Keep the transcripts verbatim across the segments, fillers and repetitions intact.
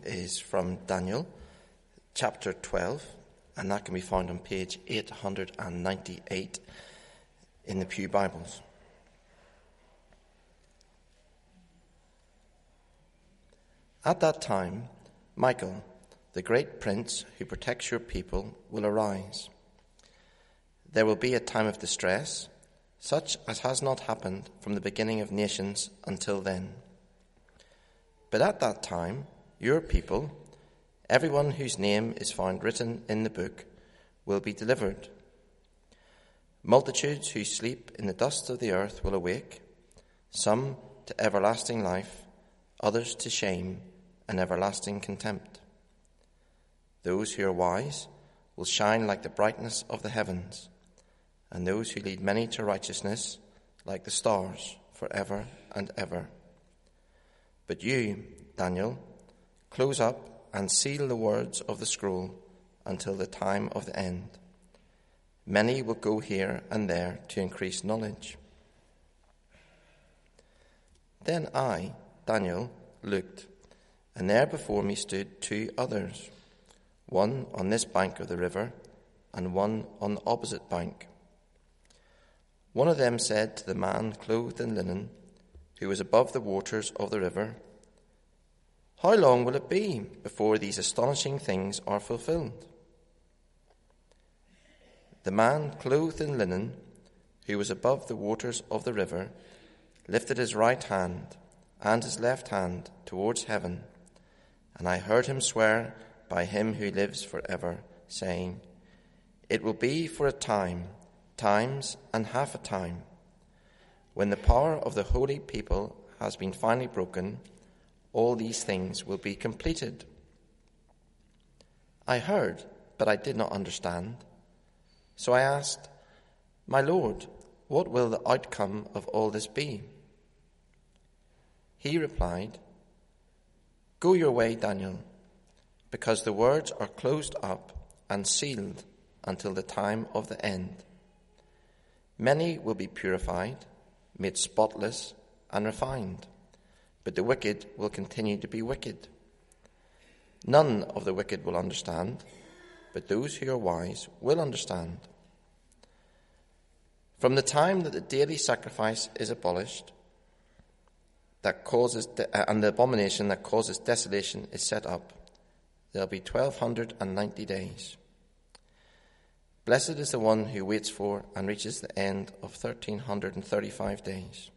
is from Daniel, chapter twelve, and that can be found on page eight hundred ninety-eight in the Pew Bibles. At that time, Michael, the great prince who protects your people, will arise. There will be a time of distress, such as has not happened from the beginning of nations until then. But at that time, your people, everyone whose name is found written in the book, will be delivered. Multitudes who sleep in the dust of the earth will awake, some to everlasting life, others to shame and everlasting contempt. Those who are wise will shine like the brightness of the heavens, and those who lead many to righteousness like the stars forever and ever. But you, Daniel, close up and seal the words of the scroll until the time of the end. Many will go here and there to increase knowledge. Then I, Daniel, looked, and there before me stood two others, one on this bank of the river and one on the opposite bank. One of them said to the man clothed in linen, who was above the waters of the river, "How long will it be before these astonishing things are fulfilled?" The man clothed in linen, who was above the waters of the river, lifted his right hand and his left hand towards heaven, and I heard him swear by him who lives forever, saying, "It will be for a time, times and half a time, when the power of the holy people has been finally broken, all these things will be completed." I heard, but I did not understand. So I asked, "My Lord, what will the outcome of all this be?" He replied, "Go your way, Daniel, because the words are closed up and sealed until the time of the end. Many will be purified, made spotless and refined, but the wicked will continue to be wicked. None of the wicked will understand, but those who are wise will understand. From the time that the daily sacrifice is abolished, that causes de- and the abomination that causes desolation is set up, there will be twelve hundred and ninety days. Blessed is the one who waits for and reaches the end of thirteen hundred and thirty-five days.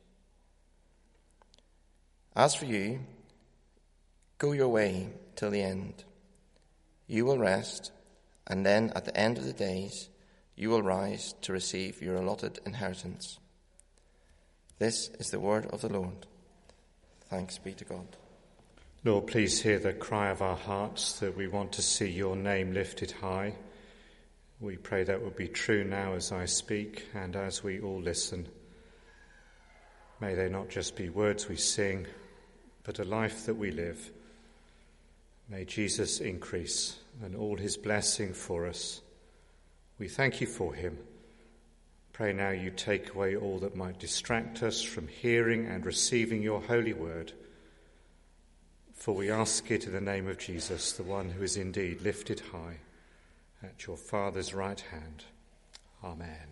As for you, go your way till the end. You will rest, and then at the end of the days, you will rise to receive your allotted inheritance." This is the word of the Lord. Thanks be to God. Lord, please hear the cry of our hearts that we want to see your name lifted high. We pray that will be true now as I speak and as we all listen. May they not just be words we sing, but a life that we live. May Jesus increase and all his blessing for us. We thank you for him. Pray now you take away all that might distract us from hearing and receiving your holy word. For we ask it in the name of Jesus, the one who is indeed lifted high at your Father's right hand. Amen.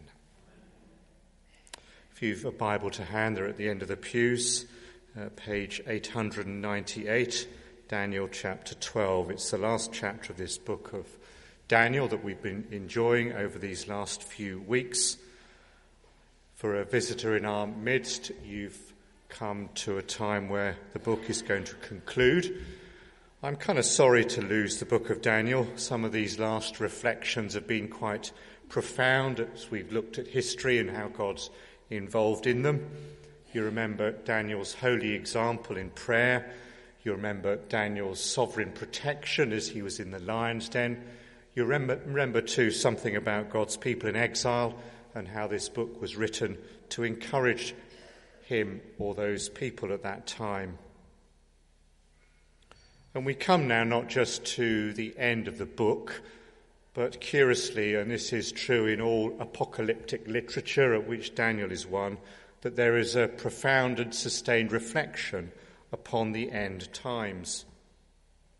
If you've a Bible to hand, they're at the end of the pews, uh, page eight hundred ninety-eight, Daniel chapter twelve. It's the last chapter of this book of Daniel that we've been enjoying over these last few weeks. For a visitor in our midst, you've come to a time where the book is going to conclude. I'm kind of sorry to lose the book of Daniel. Some of these last reflections have been quite profound as we've looked at history and how God's involved in them. You remember Daniel's holy example in prayer. You remember Daniel's sovereign protection as he was in the lion's den. You remember, remember too something about God's people in exile and how this book was written to encourage him or those people at that time. And we come now not just to the end of the book, but curiously, and this is true in all apocalyptic literature, of which Daniel is one, that there is a profound and sustained reflection upon the end times.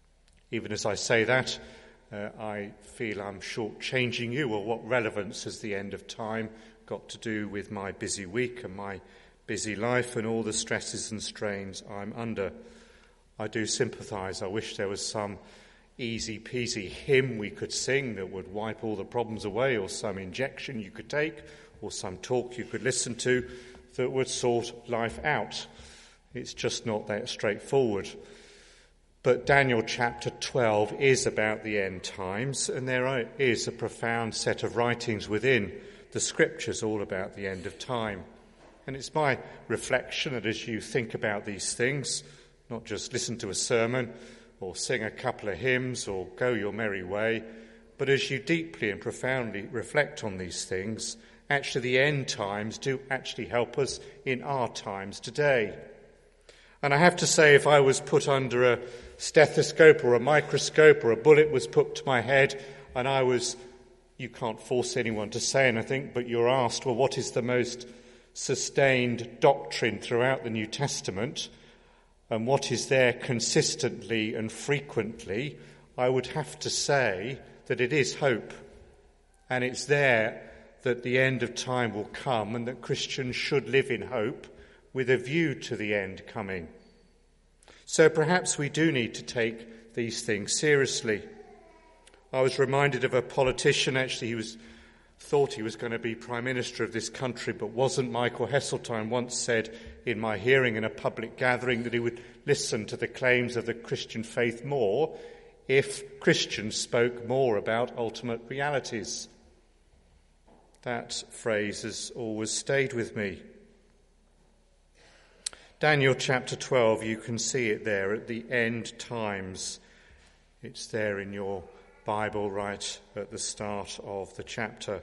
Even as I say that, uh, I feel I'm shortchanging you. Well, what relevance has the end of time got to do with my busy week and my busy life and all the stresses and strains I'm under? I do sympathise. I wish there was some easy-peasy hymn we could sing that would wipe all the problems away, or some injection you could take, or some talk you could listen to that would sort life out. It's just not that straightforward. But Daniel chapter twelve is about the end times, and there is a profound set of writings within the scriptures all about the end of time. And it's my reflection that as you think about these things, not just listen to a sermon or sing a couple of hymns or go your merry way, but as you deeply and profoundly reflect on these things, actually the end times do actually help us in our times today. And I have to say, if I was put under a stethoscope or a microscope, or a bullet was put to my head and I was, you can't force anyone to say anything, but you're asked, well, what is the most sustained doctrine throughout the New Testament, and what is there consistently and frequently, I would have to say that it is hope. And it's there that the end of time will come, and that Christians should live in hope with a view to the end coming. So perhaps we do need to take these things seriously. I was reminded of a politician. Actually, he was thought he was going to be Prime Minister of this country, but wasn't. Michael Heseltine once said in my hearing in a public gathering that he would listen to the claims of the Christian faith more if Christians spoke more about ultimate realities. That phrase has always stayed with me. Daniel chapter twelve, you can see it there at the end times. It's there in your Bible right at the start of the chapter.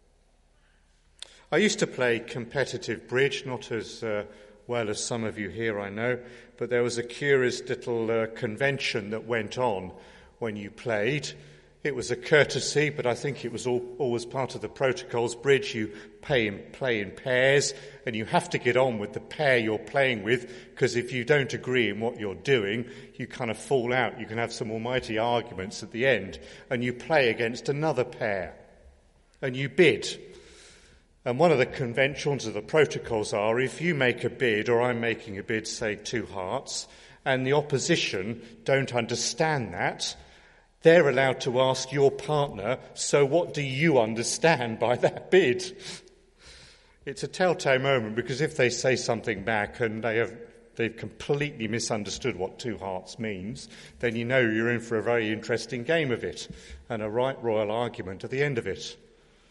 I used to play competitive bridge, not as uh, well as some of you here, I know, but there was a curious little uh, convention that went on when you played. It was a courtesy, but I think it was all, always part of the protocols. Bridge, you pay in, play in pairs, and you have to get on with the pair you're playing with, because if you don't agree in what you're doing, you kind of fall out. You can have some almighty arguments at the end, and you play against another pair, and you bid. And one of the conventions of the protocols are, if you make a bid, or I'm making a bid, say two hearts, and the opposition don't understand that, they're allowed to ask your partner, so what do you understand by that bid? It's a telltale moment, because if they say something back and they have, they've completely misunderstood what two hearts means, then you know you're in for a very interesting game of it, and a right royal argument at the end of it.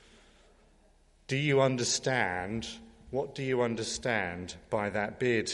Do you understand? What do you understand by that bid?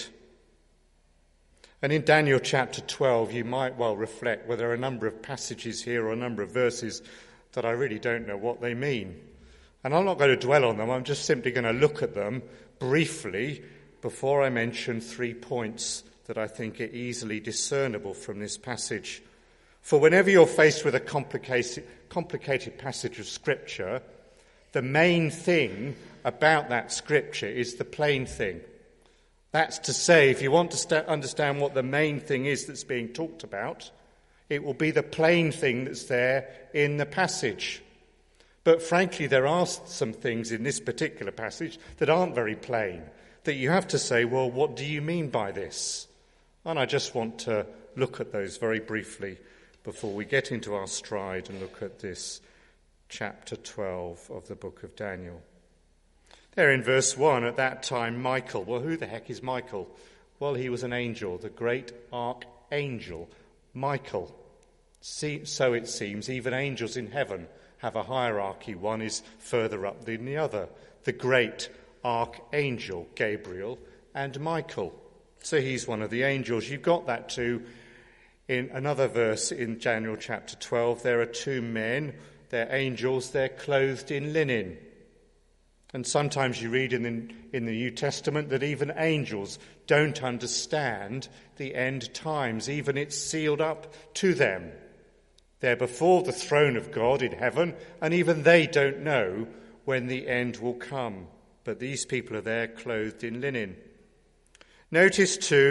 And in Daniel chapter twelve, you might well reflect, well, there are a number of passages here or a number of verses that I really don't know what they mean. And I'm not going to dwell on them. I'm just simply going to look at them briefly before I mention three points that I think are easily discernible from this passage. For whenever you're faced with a complicated, complicated passage of Scripture, the main thing about that Scripture is the plain thing. That's to say, if you want to st- understand what the main thing is that's being talked about, it will be the plain thing that's there in the passage. But frankly, there are some things in this particular passage that aren't very plain, that you have to say, well, what do you mean by this? And I just want to look at those very briefly before we get into our stride and look at this chapter twelve of the book of Daniel. There in verse one, at that time, Michael. Well, who the heck is Michael? Well, he was an angel, the great archangel, Michael. See, so it seems even angels in heaven have a hierarchy. One is further up than the other. The great archangel, Gabriel, and Michael. So he's one of the angels. You've got that too in another verse in Daniel chapter twelve. There are two men, they're angels, they're clothed in linen. And sometimes you read in the, in the New Testament that even angels don't understand the end times. Even it's sealed up to them. They're before the throne of God in heaven, and even they don't know when the end will come. But these people are there clothed in linen. Notice too,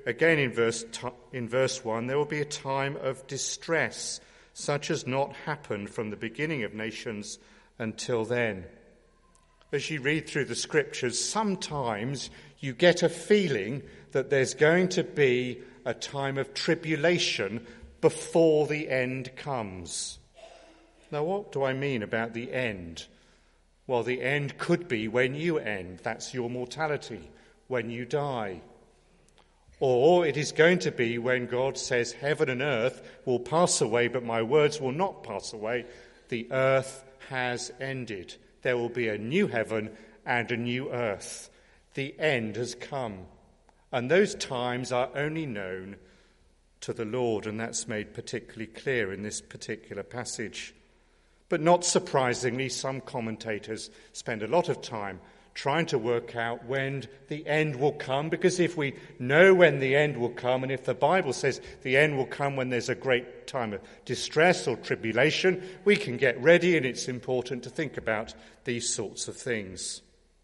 again in verse, in verse one, there will be a time of distress, such as not happened from the beginning of nations until then. As you read through the scriptures, sometimes you get a feeling that there's going to be a time of tribulation before the end comes. Now, what do I mean about the end? Well, the end could be when you end. That's your mortality, when you die. Or it is going to be when God says, heaven and earth will pass away, but my words will not pass away. The earth has ended. There will be a new heaven and a new earth. The end has come. And those times are only known to the Lord, and that's made particularly clear in this particular passage. But not surprisingly, some commentators spend a lot of time trying to work out when the end will come, because if we know when the end will come, and if the Bible says the end will come when there's a great time of distress or tribulation, we can get ready, and it's important to think about these sorts of things.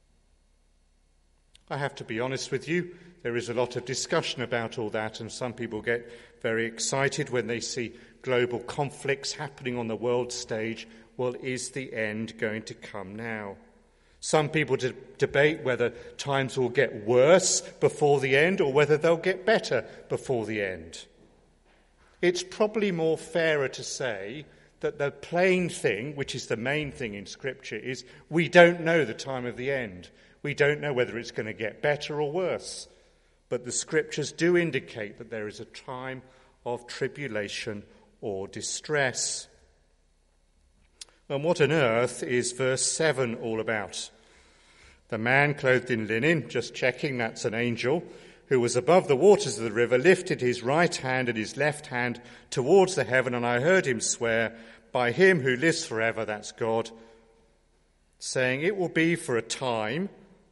I have to be honest with you, there is a lot of discussion about all that, and some people get very excited when they see global conflicts happening on the world stage. Well, is the end going to come now? Some people de- debate whether times will get worse before the end or whether they'll get better before the end. It's probably more fairer to say that the plain thing, which is the main thing in Scripture, is we don't know the time of the end. We don't know whether it's going to get better or worse. But the Scriptures do indicate that there is a time of tribulation or distress. And what on earth is verse seven all about? The man clothed in linen, just checking that's an angel, who was above the waters of the river, lifted his right hand and his left hand towards the heaven, and I heard him swear by him who lives forever, that's God, saying, it will be for a time,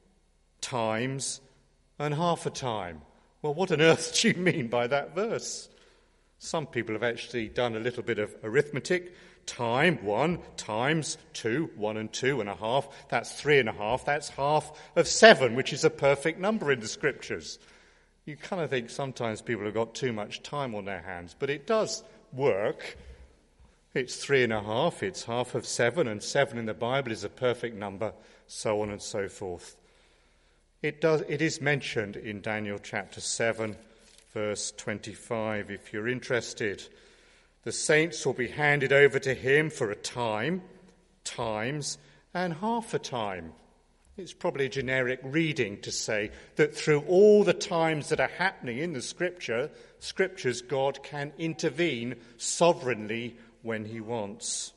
times, and half a time. Well, what on earth do you mean by that verse? Some people have actually done a little bit of arithmetic. Time, one, times two, one and two and a half, that's three and a half, that's half of seven, which is a perfect number in the Scriptures. You kind of think sometimes people have got too much time on their hands, but it does work. It's three and a half, it's half of seven, and seven in the Bible is a perfect number, so on and so forth. It does. It is mentioned in Daniel chapter seven, verse twenty-five, if you're interested. The saints will be handed over to him for a time, times, and half a time. It's probably a generic reading to say that through all the times that are happening in the Scripture, Scriptures, God can intervene sovereignly when he wants.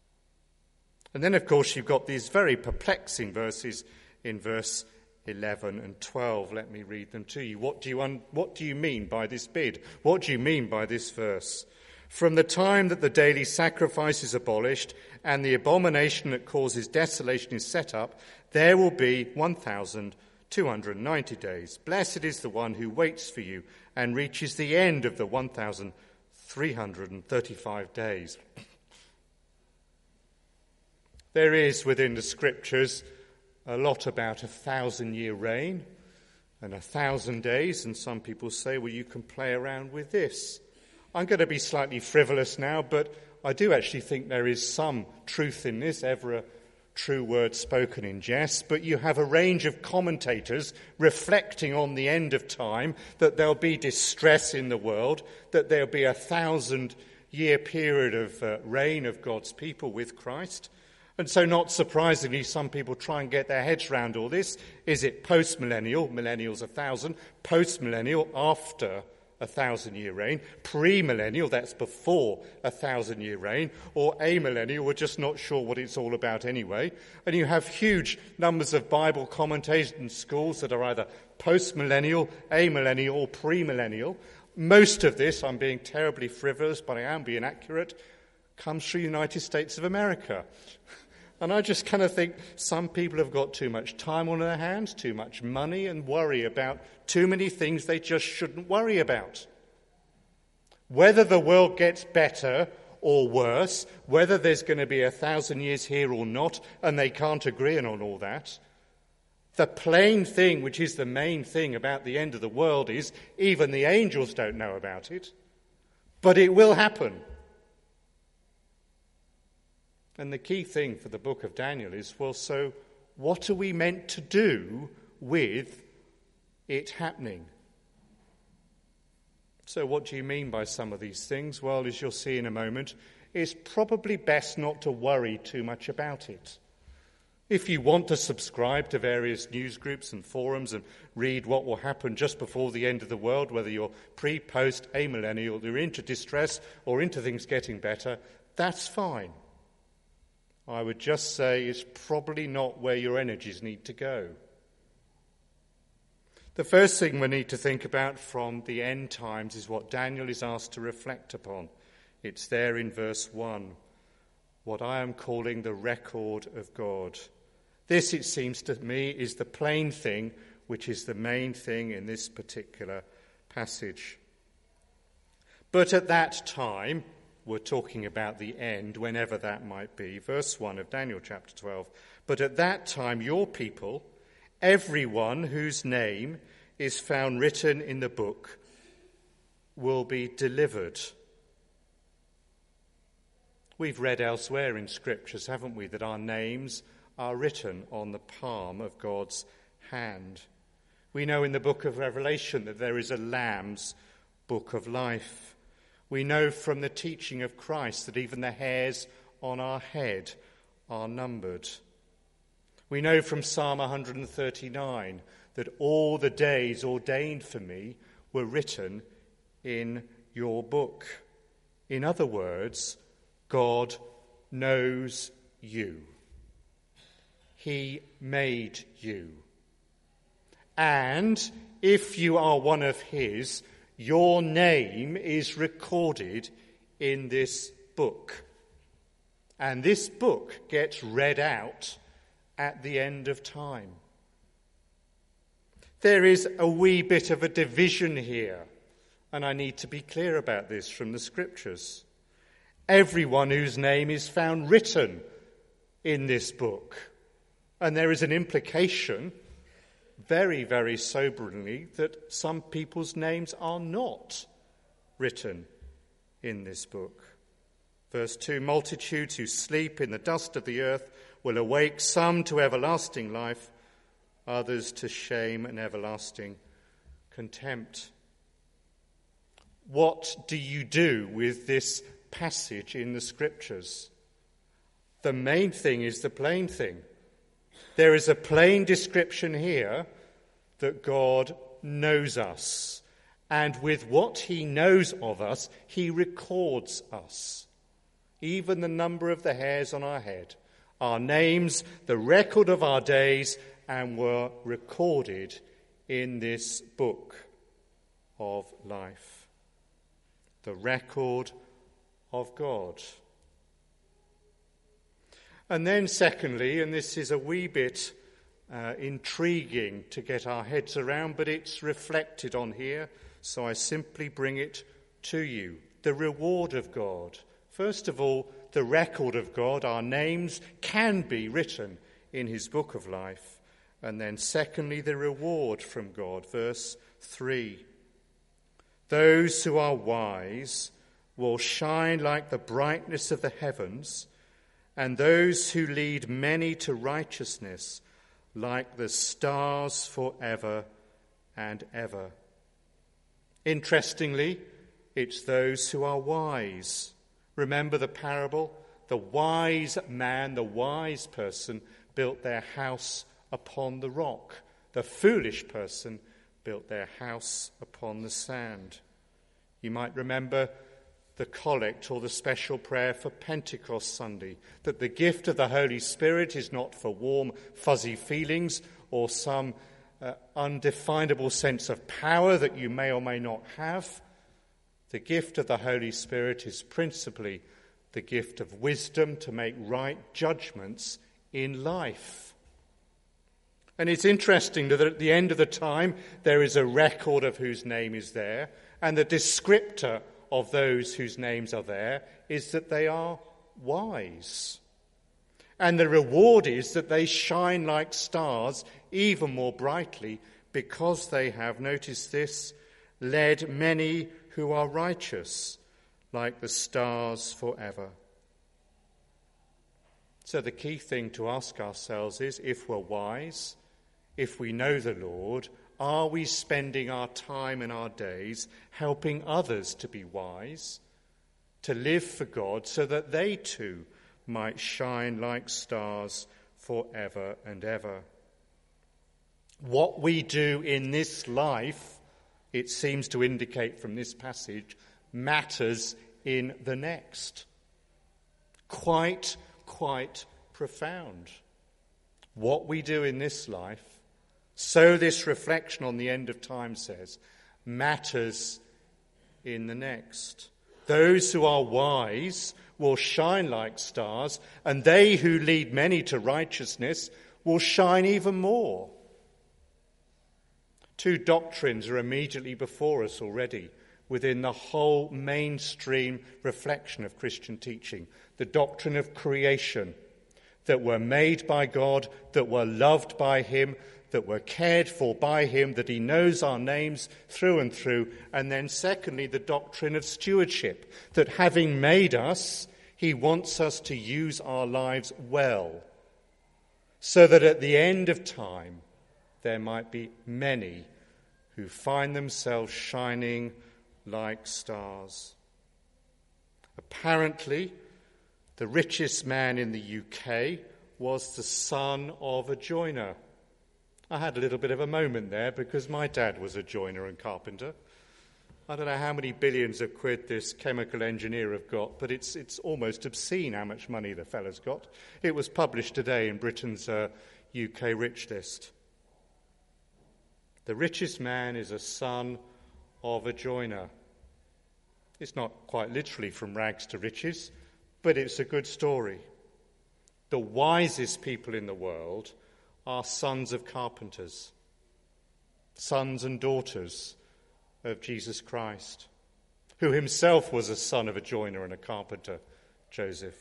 And then, of course, you've got these very perplexing verses in verse eleven and twelve. Let me read them to you. What do you, un- what do you mean by this bid? What do you mean by this verse? From the time that the daily sacrifice is abolished and the abomination that causes desolation is set up, there will be one thousand two hundred ninety days. Blessed is the one who waits for you and reaches the end of the one thousand three hundred thirty-five days. There is within the Scriptures a lot about a thousand-year reign and a thousand days, and some people say, well, you can play around with this. I'm going to be slightly frivolous now, but I do actually think there is some truth in this, ever a true word spoken in jest. But you have a range of commentators reflecting on the end of time, that there'll be distress in the world, that there'll be a thousand-year period of uh, reign of God's people with Christ. And so not surprisingly, some people try and get their heads around all this. Is it post-millennial, millennial's a thousand, post-millennial, after a thousand-year reign, pre-millennial, that's before a thousand-year reign, or amillennial, we're just not sure what it's all about anyway. And you have huge numbers of Bible commentation schools that are either post-millennial, amillennial, or pre-millennial. Most of this, I'm being terribly frivolous, but I am being accurate, comes through the United States of America. And I just kind of think some people have got too much time on their hands, too much money, and worry about too many things they just shouldn't worry about. Whether the world gets better or worse, whether there's going to be a thousand years here or not, and they can't agree on all that, The plain thing, which is the main thing about the end of the world, is even the angels don't know about it, but it will happen. And the key thing for the book of Daniel is, well, so what are we meant to do with it happening? So what do you mean by some of these things? Well, as you'll see in a moment, it's probably best not to worry too much about it. If you want to subscribe to various news groups and forums and read what will happen just before the end of the world, whether you're pre, post, amillennial, you're into distress or into things getting better, that's fine. I would just say it's probably not where your energies need to go. The first thing we need to think about from the end times is what Daniel is asked to reflect upon. It's there in verse one, what I am calling the record of God. This, it seems to me, is the plain thing, which is the main thing in this particular passage. But at that time, we're talking about the end, whenever that might be, verse one of Daniel chapter twelve, but at that time your people, everyone whose name is found written in the book, will be delivered. We've read elsewhere in scriptures, haven't we, that our names are written on the palm of God's hand. We know in the book of Revelation that there is a Lamb's book of life. We know from the teaching of Christ that even the hairs on our head are numbered. We know from Psalm one thirty-nine that all the days ordained for me were written in your book. In other words, God knows you. He made you. And if you are one of his, your name is recorded in this book. And this book gets read out at the end of time. There is a wee bit of a division here, and I need to be clear about this from the scriptures. Everyone whose name is found written in this book. And there is an implication, very, very soberingly, that some people's names are not written in this book. Verse two, multitudes who sleep in the dust of the earth will awake, some to everlasting life, others to shame and everlasting contempt. What do you do with this passage in the scriptures? The main thing is the plain thing. There is a plain description here that God knows us, and with what he knows of us, he records us. Even the number of the hairs on our head, our names, the record of our days, and were recorded in this book of life. The record of God. And then secondly, and this is a wee bit uh, intriguing to get our heads around, but it's reflected on here, so I simply bring it to you. The reward of God. First of all, the record of God. Our names can be written in his book of life. And then secondly, the reward from God. Verse three. Those who are wise will shine like the brightness of the heavens, and those who lead many to righteousness like the stars forever and ever. Interestingly, it's those who are wise. Remember the parable? The wise man, the wise person, built their house upon the rock. The foolish person built their house upon the sand. You might remember the collect or the special prayer for Pentecost Sunday, that the gift of the Holy Spirit is not for warm, fuzzy feelings or some uh, undefinable sense of power that you may or may not have. The gift of the Holy Spirit is principally the gift of wisdom to make right judgments in life. And it's interesting that at the end of the time there is a record of whose name is there, and the descriptor of those whose names are there is that they are wise. And the reward is that they shine like stars even more brightly because they have, notice this, led many who are righteous like the stars forever. So the key thing to ask ourselves is, if we're wise, if we know the Lord, are we spending our time and our days helping others to be wise, to live for God, so that they too might shine like stars forever and ever? What we do in this life, it seems to indicate from this passage, matters in the next. Quite, quite profound. What we do in this life, so this reflection on the end of time says, matters in the next. Those who are wise will shine like stars, and they who lead many to righteousness will shine even more. Two doctrines are immediately before us already within the whole mainstream reflection of Christian teaching. The doctrine of creation, that we're made by God, that we're loved by him, that we're cared for by him, that he knows our names through and through. And then secondly, the doctrine of stewardship, that having made us, he wants us to use our lives well, so that at the end of time there might be many who find themselves shining like stars. Apparently, the richest man in the U K was the son of a joiner. I had a little bit of a moment there because my dad was a joiner and carpenter. I don't know how many billions of quid this chemical engineer have got, but it's it's almost obscene how much money the fella's got. It was published today in Britain's uh, U K rich list. The richest man is a son of a joiner. It's not quite literally from rags to riches, but it's a good story. The wisest people in the world are sons of carpenters, sons and daughters of Jesus Christ, who himself was a son of a joiner and a carpenter, Joseph.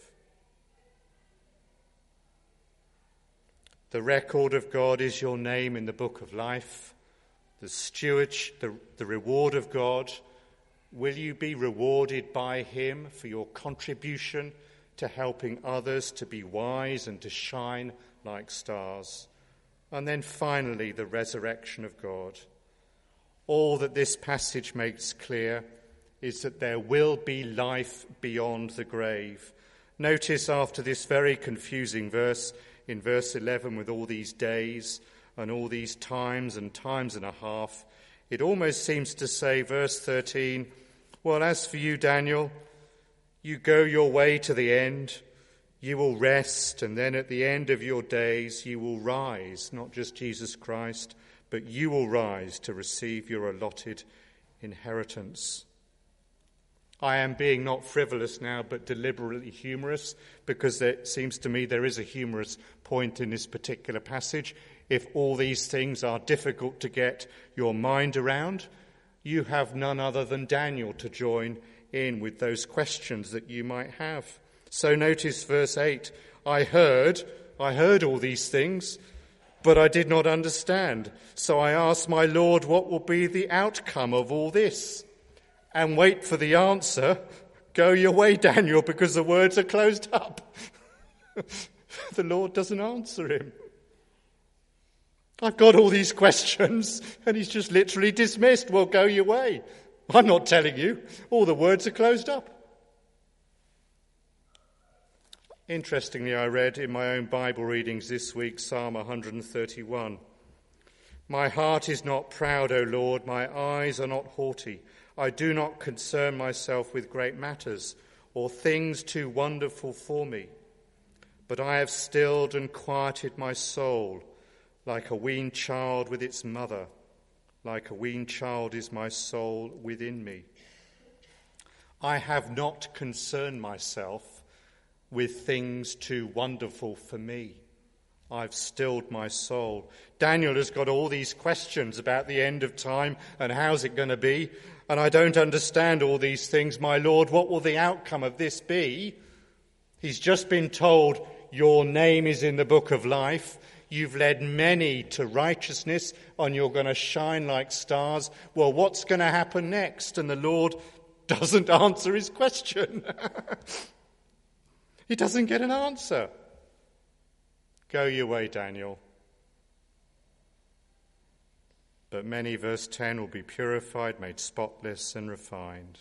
The record of God is your name in the book of life. The stewardship, the, the reward of God. Will you be rewarded by him for your contribution to helping others to be wise and to shine like stars? And then finally, the resurrection of God. All that this passage makes clear is that there will be life beyond the grave. Notice after this very confusing verse, in verse eleven, with all these days and all these times and times and a half, it almost seems to say, verse thirteen, well, as for you, Daniel, you go your way to the end. You will rest, and then at the end of your days you will rise, not just Jesus Christ, but you will rise to receive your allotted inheritance. I am being not frivolous now, but deliberately humorous, because it seems to me there is a humorous point in this particular passage. If all these things are difficult to get your mind around, you have none other than Daniel to join in with those questions that you might have. So notice verse eight, I heard, I heard all these things, but I did not understand. So I asked my Lord, what will be the outcome of all this? And wait for the answer. Go your way, Daniel, because the words are closed up. The Lord doesn't answer him. I've got all these questions, and he's just literally dismissed. Well, go your way. I'm not telling you. All the words are closed up. Interestingly, I read in my own Bible readings this week, Psalm one thirty-one. My heart is not proud, O Lord, my eyes are not haughty. I do not concern myself with great matters or things too wonderful for me. But I have stilled and quieted my soul like a weaned child with its mother. Like a weaned child is my soul within me. I have not concerned myself with things too wonderful for me. I've stilled my soul. Daniel has got all these questions about the end of time and how's it going to be, and I don't understand all these things. My Lord, what will the outcome of this be? He's just been told, Your name is in the book of life. You've led many to righteousness, and you're going to shine like stars. Well, what's going to happen next? And the Lord doesn't answer his question. He doesn't get an answer. Go your way, Daniel. But many, verse ten, will be purified, made spotless and refined.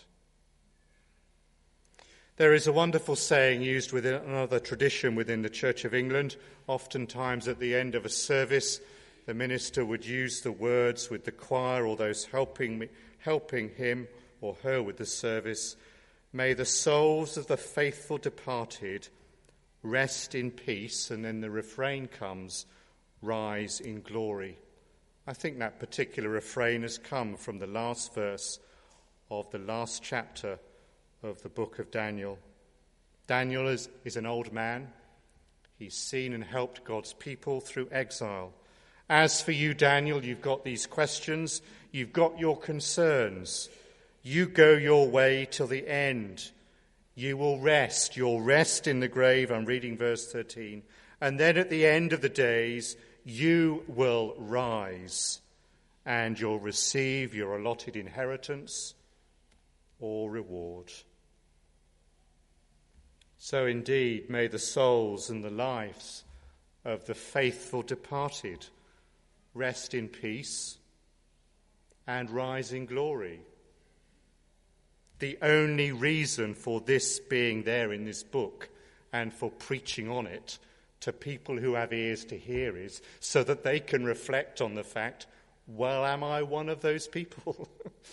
There is a wonderful saying used within another tradition within the Church of England. Oftentimes at the end of a service, the minister would use the words with the choir or those helping me, helping him or her with the service, "May the souls of the faithful departed rest in peace," and then the refrain comes, "rise in glory." I think that particular refrain has come from the last verse of the last chapter of the book of Daniel. Daniel is, is an old man. He's seen and helped God's people through exile. As for you, Daniel, you've got these questions. You've got your concerns. You go your way till the end. You will rest. You'll rest in the grave. I'm reading verse thirteen. And then at the end of the days, you will rise and you'll receive your allotted inheritance or reward. So indeed, may the souls and the lives of the faithful departed rest in peace and rise in glory. The only reason for this being there in this book and for preaching on it to people who have ears to hear is so that they can reflect on the fact, well, am I one of those people?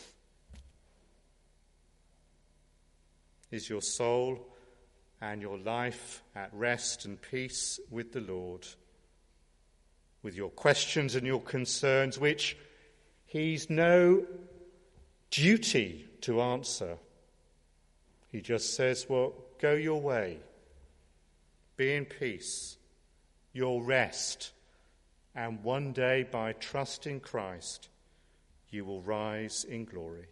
Is your soul and your life at rest and peace with the Lord, with your questions and your concerns, which he's no duty to answer? He just says, well, go your way, be in peace, you'll rest, and one day by trust in Christ, you will rise in glory.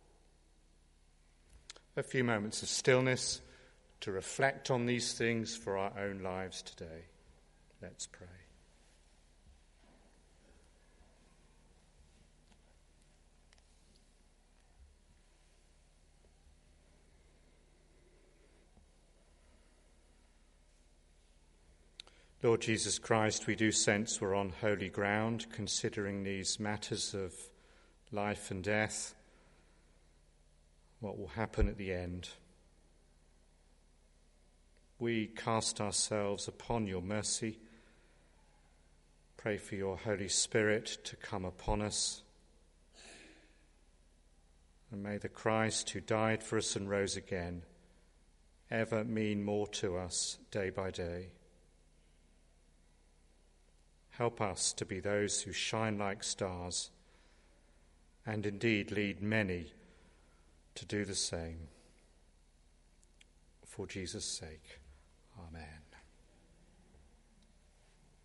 A few moments of stillness to reflect on these things for our own lives today. Let's pray. Lord Jesus Christ, we do sense we're on holy ground, considering these matters of life and death, what will happen at the end. We cast ourselves upon your mercy, pray for your Holy Spirit to come upon us, and may the Christ who died for us and rose again ever mean more to us day by day. Help us to be those who shine like stars, and indeed lead many to do the same. For Jesus' sake, amen.